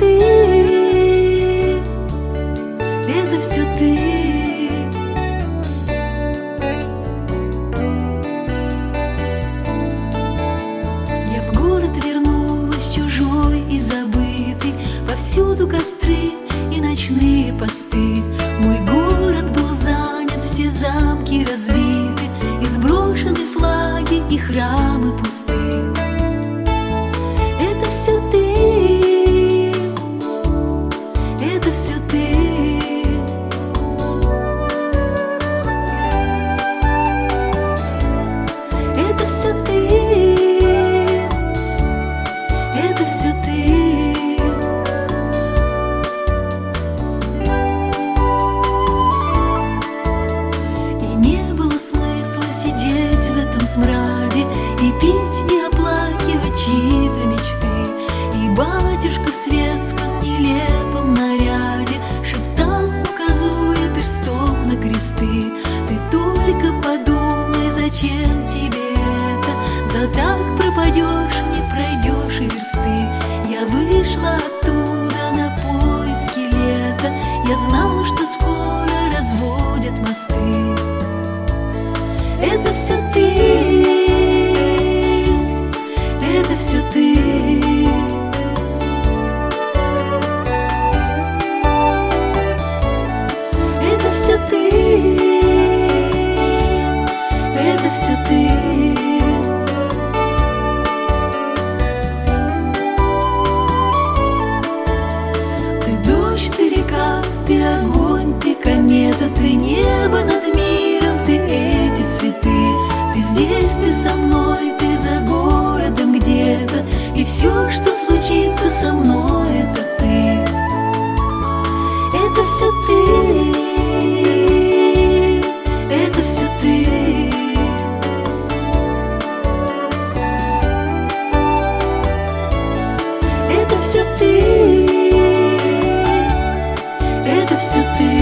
ты, это все ты. Я в город вернулась чужой и забытый, повсюду костры и ночные посты. Мой город был занят, все замки разбиты, и сброшены флаги, и храмы пусты. Это все ты, это все ты. Это все ты, это все ты. И не было смысла сидеть в этом смраде и пить, и оплакивать чьи-то мечты. И батюшка в светском нелепом наряде шептал, указуя перстом на кресты: ты только подумай, зачем тебе это? За так пропадешь, не пройдешь и версты. Я вышла оттуда на поиски лета, я знала, что скоро разводят мосты. Это все ты, это все ты. Это все ты, это все ты. Ты дождь, ты река, ты огонь, ты комета, ты небо над миром, ты эти цветы. Ты здесь, ты со мной, ты за городом где-то, и все, что случится со мной, это ты. Это все ты, это все ты. Это все ты, это все ты.